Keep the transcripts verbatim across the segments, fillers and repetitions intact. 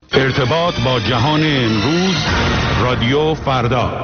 ارتباط با جهان امروز، رادیو فردا.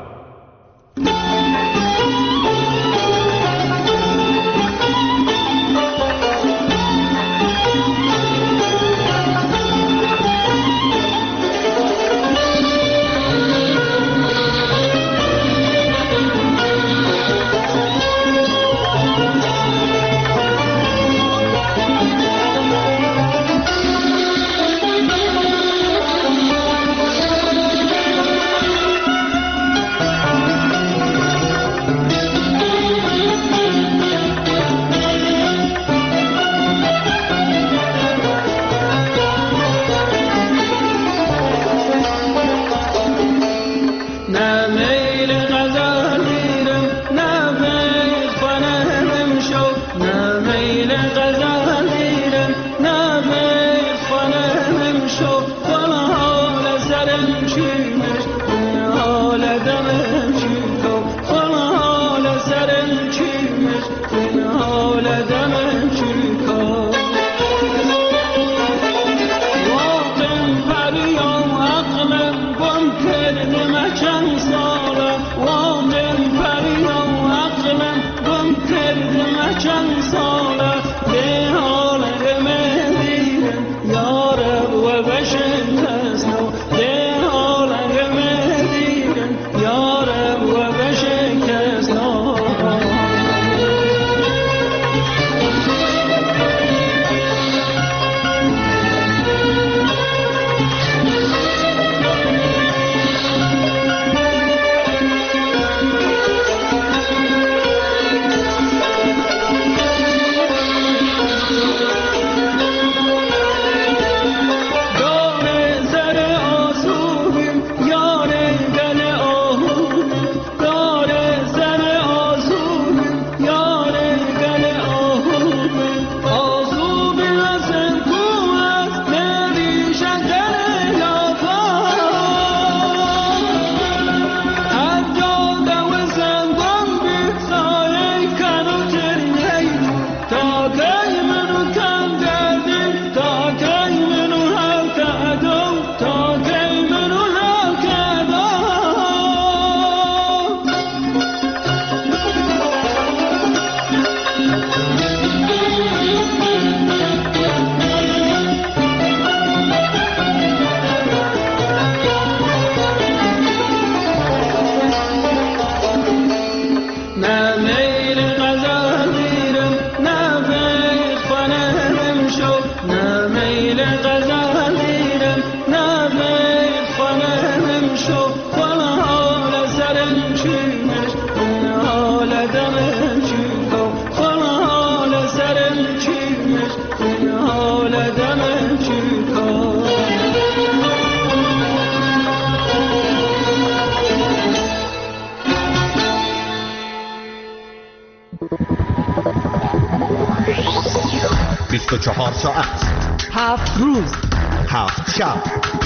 بیست و چهار ساعت، هفت روز، هفت شب،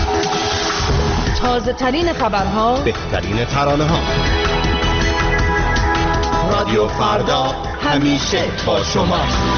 تازه ترین خبرها، بهترین ترانه ها. رادیو فردا همیشه با شما.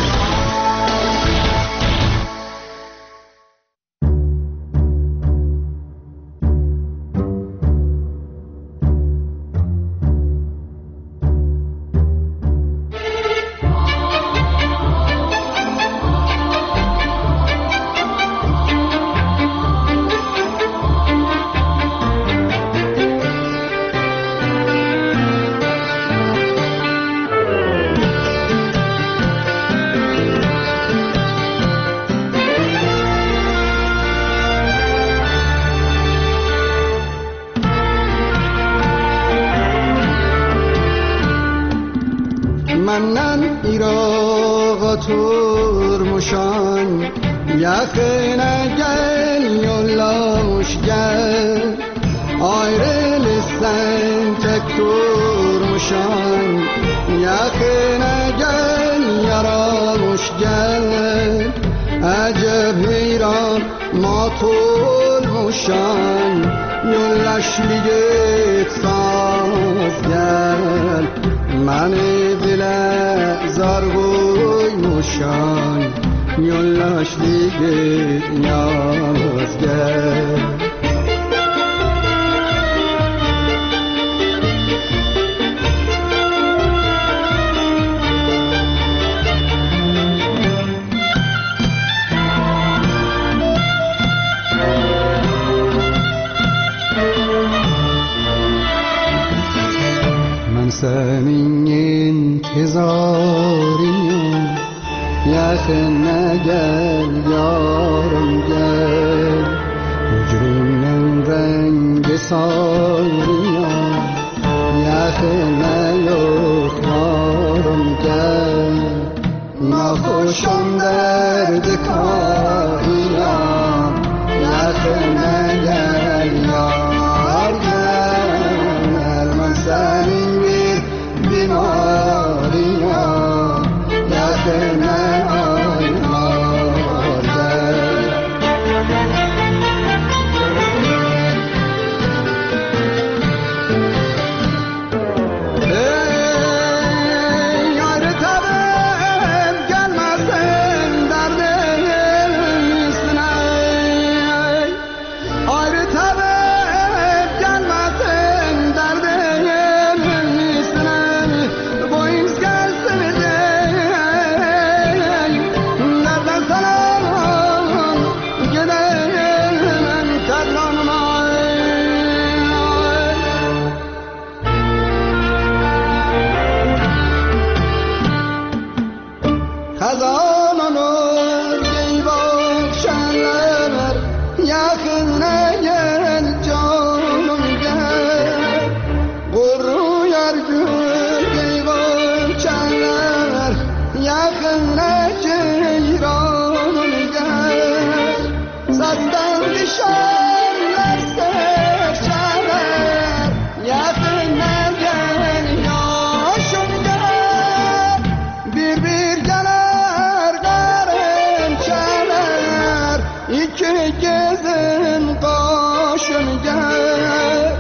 منن ایراغا turmuşan yakına gel yollamış gel ayrılırsan tek durmuşan yakına gel yaramış gel acep heyran matulmuşan yollaş ligit saz gel mani dile zar koymuşan yollaş ligit yaz gel yaxına gel yarım gel, hücrünün rengi sarıyor, yaxına yok yarım gel, nahoşum derdi kainat, yaxına gel yar gel, ben senin bir bimariyim, yaxına aylar gel. Ey ayrı tabim gelmezsin derdin üstüne, ayrı tabim gelmezsin derdin üstüne, boyunuz gelsin nereden sana gidelim katlanma. Hazanını giyip şenler, yakına gel canım gel, kuru yer gül giyip şenler, yakına ceyranım gel, sazdan düşenler serçeler, yakına gel yaşım gel, bir bir gelir garipçeler, iki gözün kaşım gel.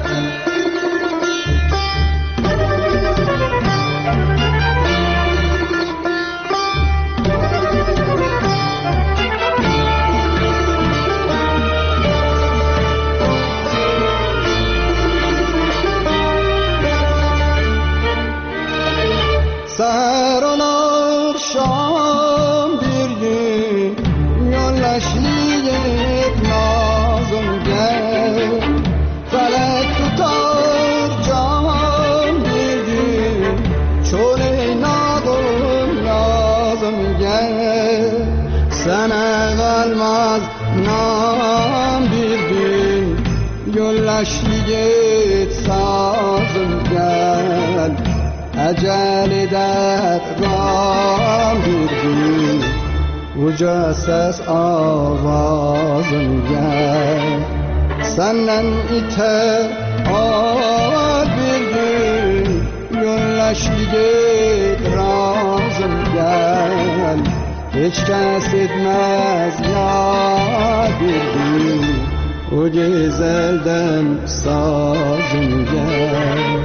Seher olar şam bir gün, yollaşlayıp nazım gel, felek tutar can bir gün, çöl nadım lazım gel, sana kalmaz nam bir gün, yollaşlayıp sazım gel, ecel eder gam bir gün, uca ses avazım gel, senden iter ağır bir gün, yönleşlik razım gel, hiç kes etmez ya bir gün, o güzelden sazım gel.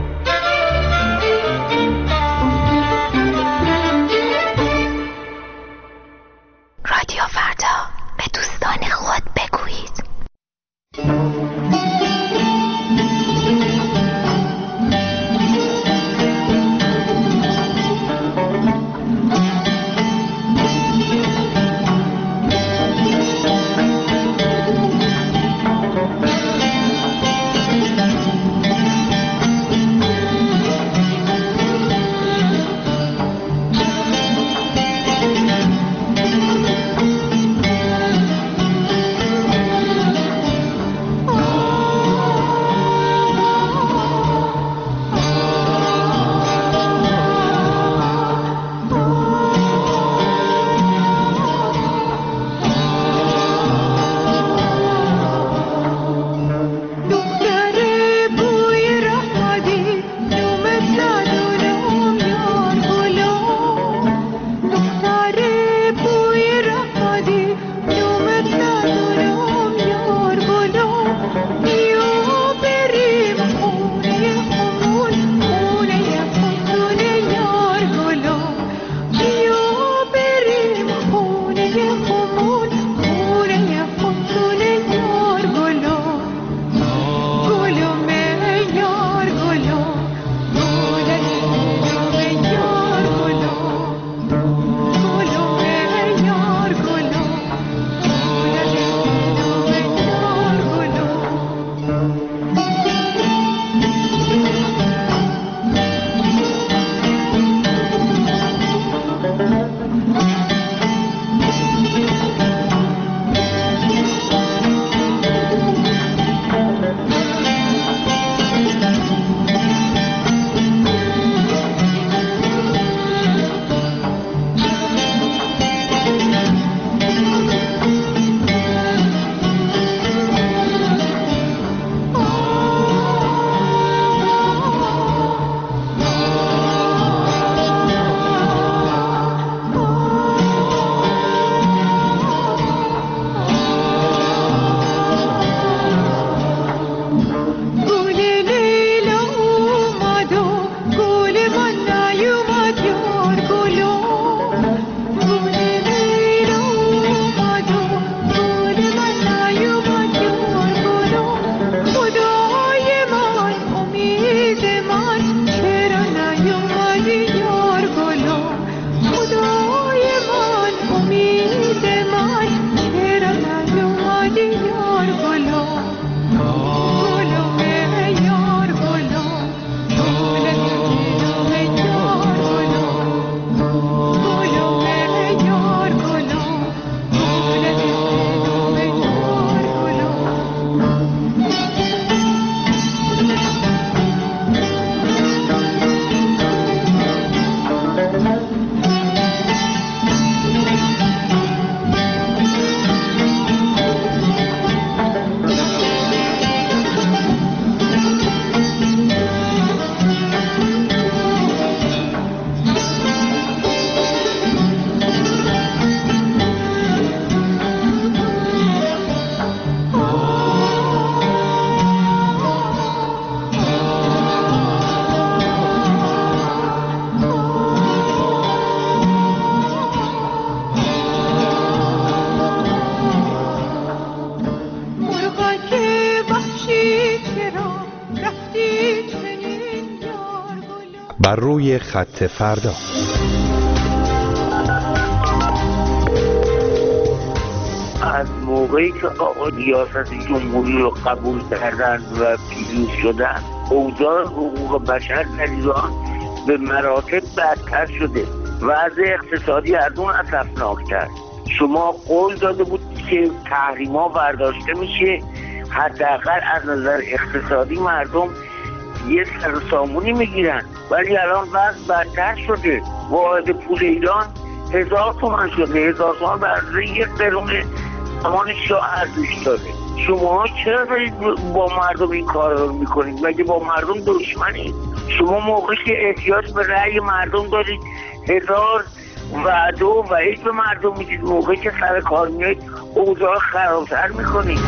رادیو فردا به دوستان خود بگویید. بر روی خط فردا. از موقعی که آقا ریاست جمهوری رو قبول کردن و پیروز شدن، اوضاع حقوق بشر در ایران به مراتب بدتر شده. وضع اقتصادی از اون اسفناک‌تر. شما قول داده بود که تحریما برداشته میشه، حداقل از نظر اقتصادی مردم یه سرسامونی میگیرن، ولی الان وضع بدتر شده. واحد پول ایران هزار تومن شده. هزار تومن برای یک قرون زمان شاه ارزش داره. شما چرا دارید با مردم این کار رو میکنید؟ مگه با مردم دشمنید؟ شما موقعی که احتیاج به رأی مردم دارید هزار وعده و وعید به مردم میدید، موقعی که سر کار میایید اوضاع خرابتر میکنید.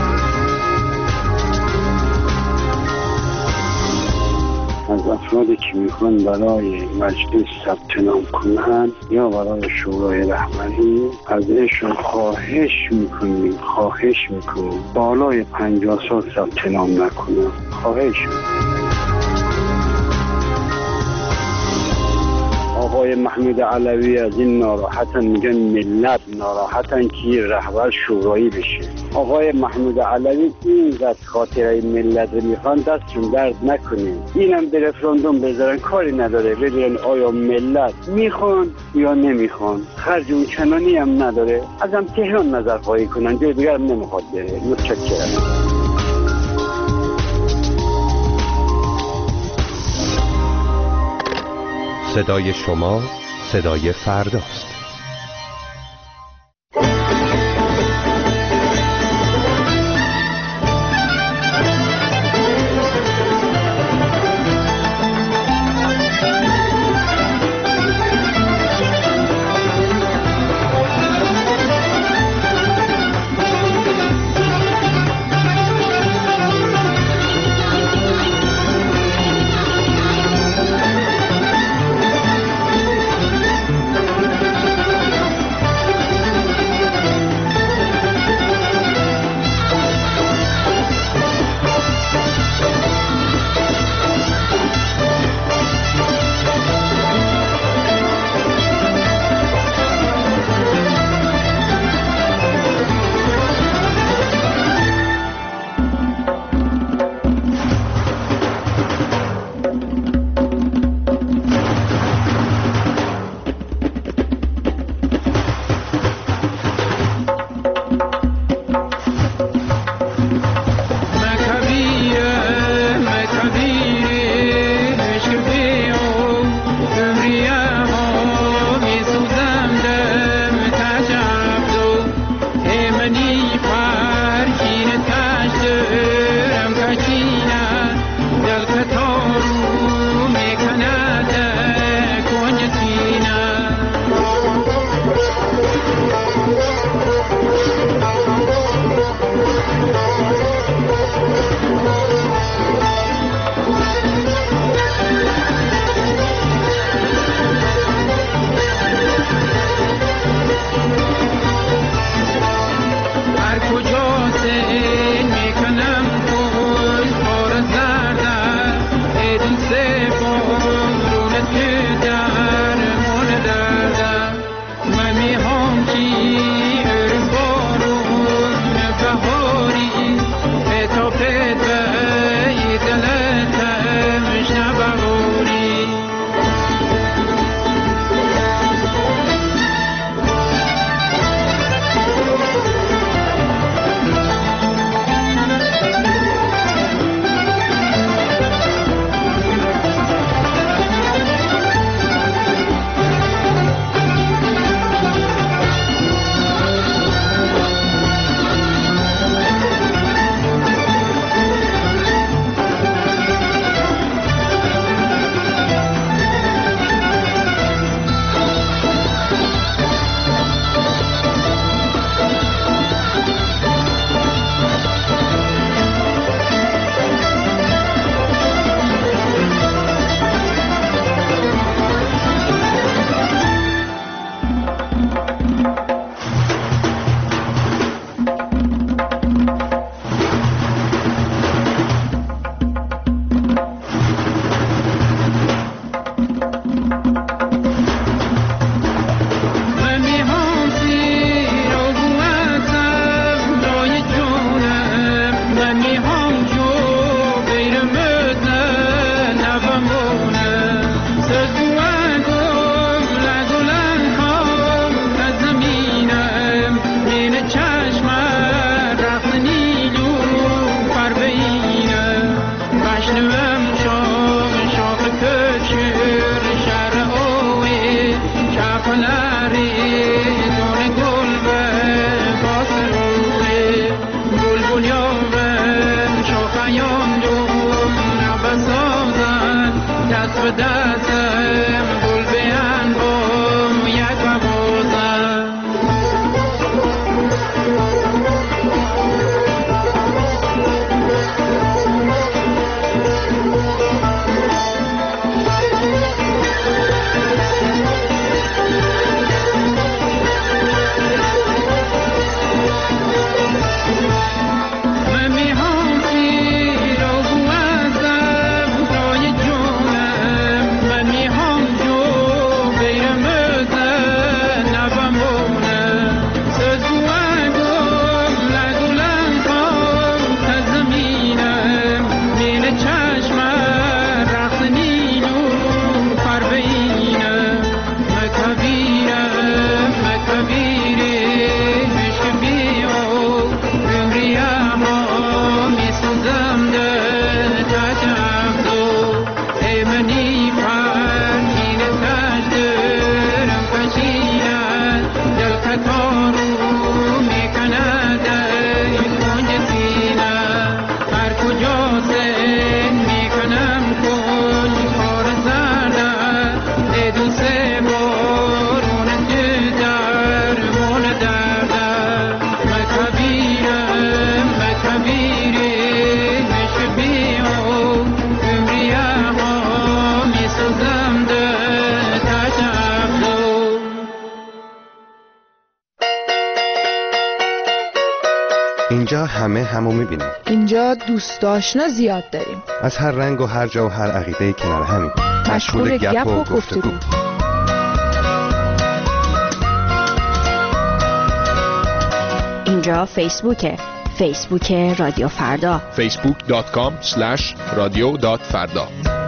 از افرادی که میخوان برای مجلس ثبت نام کنند یا برای شورای رهبری ازشون خواهش میکنیم خواهش میکنیم بالای پنجاه سال ثبت نام نکنند. خواهش میکنیم. آقای محمود علوی از این ناراحتن، میگن ملت ناراحتن که رهبر شورایی بشه. آقای محمود علوی اینقدر خاطره ملت رو میخوان دستشون درد نکنه، اینم به رفراندوم بذارن، کاری نداره ببینن آیا ملت میخوان یا نمیخوان. خرج اون چنانی هم نداره، ازم تهران نظر خواهی کنن، جای دیگر هم نمیخواد بره. متشکرم. صدای شما صدای فرداست. اینجا همه همو میبینیم. اینجا دوست آشنا زیاد داریم. از هر رنگ و هر جا و هر عقیده کنار همین. مشغول گپ و گفتگو. اینجا فیسبوکه. فیسبوک رادیو فردا. فیسبوک دات کام اسلش رادیو دات فردا.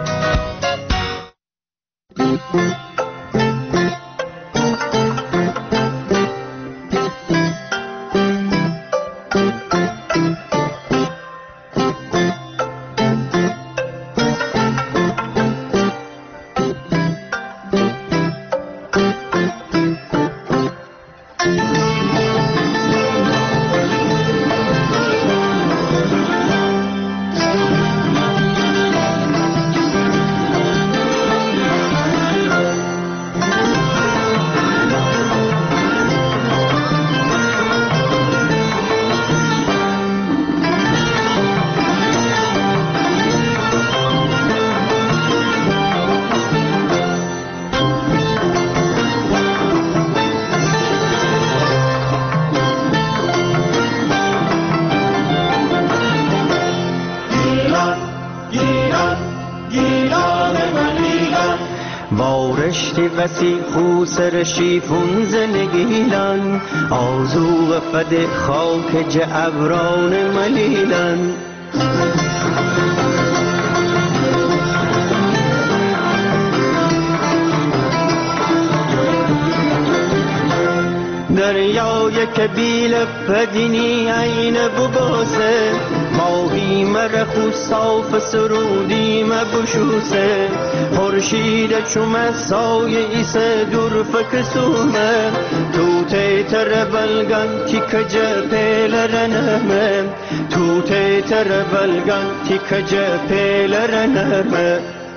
وسی خوسر شیفون زنگیلن آزوغ فد خاک جعبران ملیلن دریای کبیل پدینی عین بگاسه ماهی مرخو صاف سرودی مبشوسه خورشید چوم سایه ایسه دور فکسومه توته تر بلگن تی کجه پیلرنمه توته تر بلگن تی کجه پیلرنمه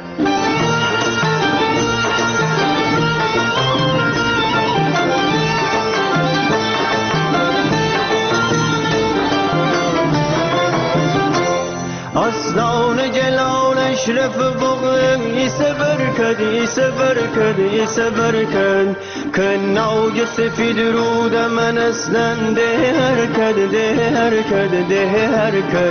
اسنان جلال اشرف بغم ایسه برکد ایسه برکد ایسه برکد کناج سفید رود من اسنن ده حرکت ده حرکت ده حرکت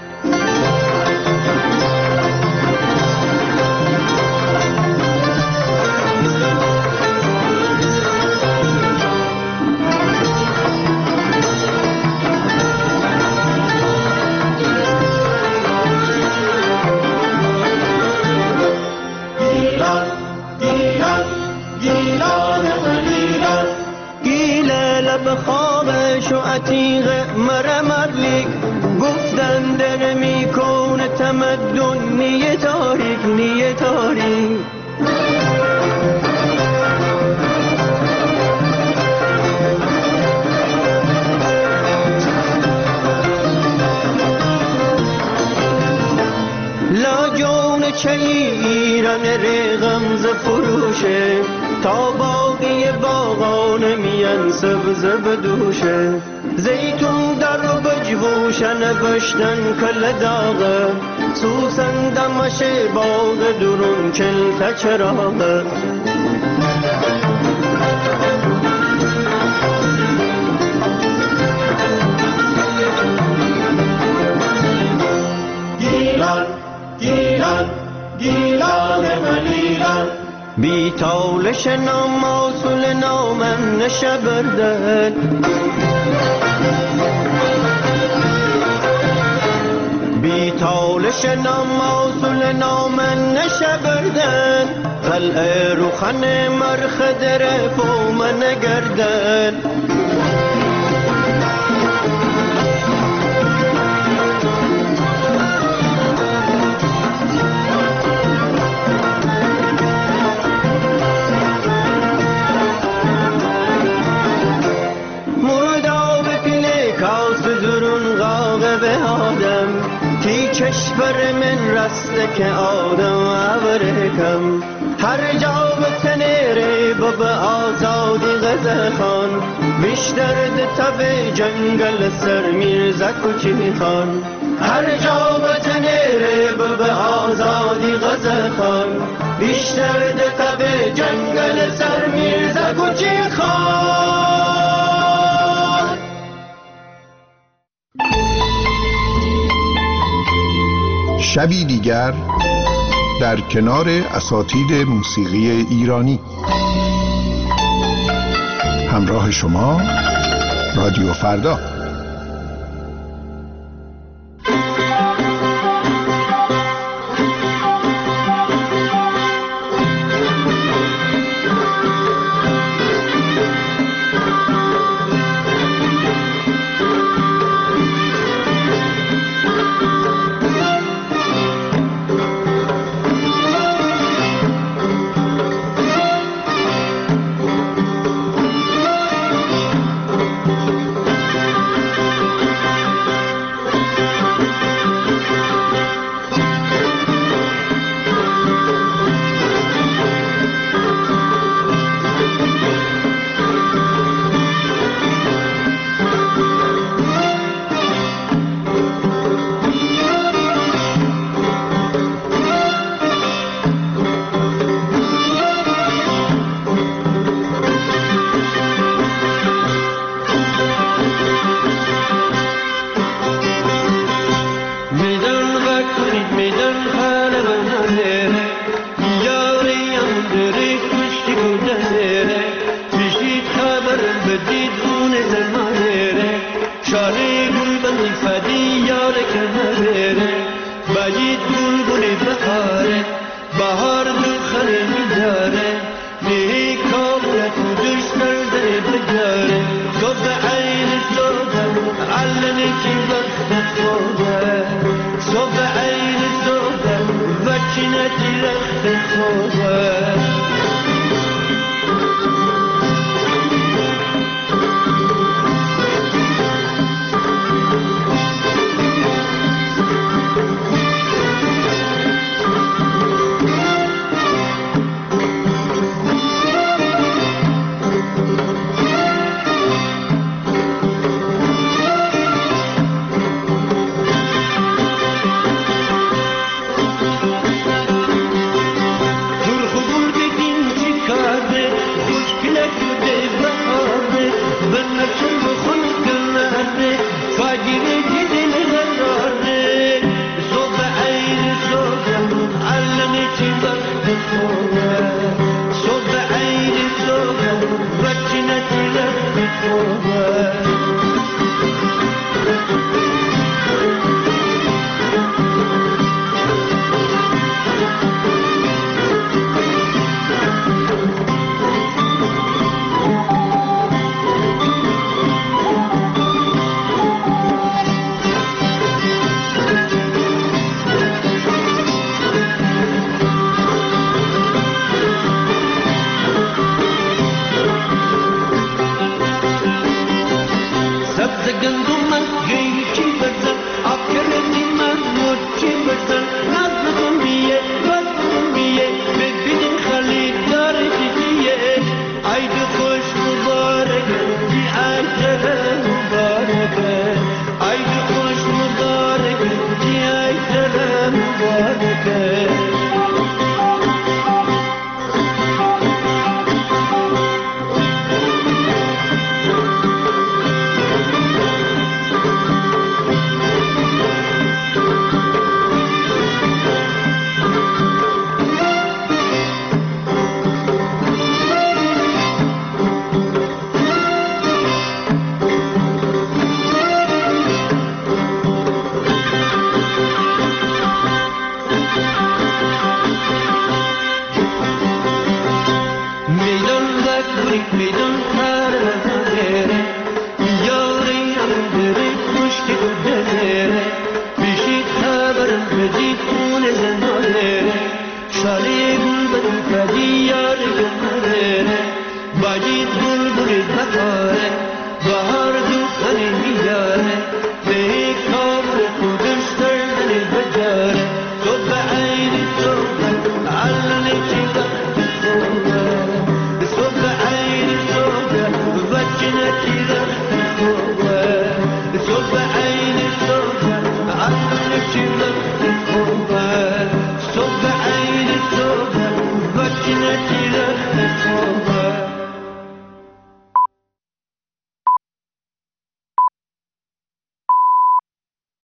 خوابش و عتیق مرمرلیک گفتن در میکون تمدن نیه تاریک نیه تاریک لا جون چه ایران ره فروشه تا باقی باغان میان سبز بدوشه زیتون در بجوشن بشتن کل داغه سوسن دمش باغ درون چل تا چراغه گیلان گیلان گیلان من ایران بی تالش نام آسول نامن نشبردن بی تالش نام آسول نامن نشبردن قلعه روخن مرخد رفو من گردن چشبر من رسته که آدم عبرکم هر جا به تنیره باب آزادی غزه خان بیشتر ده تب جنگل سر میرزا کوچی خان هر جا به تنیره باب آزادی غزه خان بیشتر ده تب جنگل سر میرزا کوچی خان شبی دیگر در کنار اساتید موسیقی ایرانی همراه شما رادیو فردا. صبح عيد الزوجة وبكنت لك بتوبة